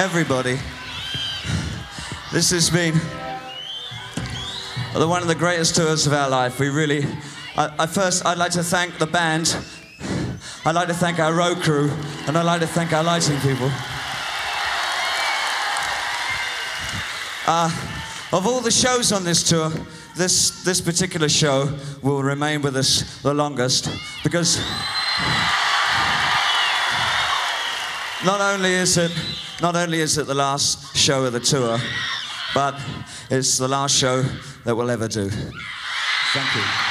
everybody. This has been one of the greatest tours of our life. We really... I'd like to thank the band. I'd like to thank our road crew. And I'd like to thank our lighting people. Of all the shows on this tour, this particular show will remain with us the longest because not only is it the last show of the tour, but it's the last show that we'll ever do. Thank you.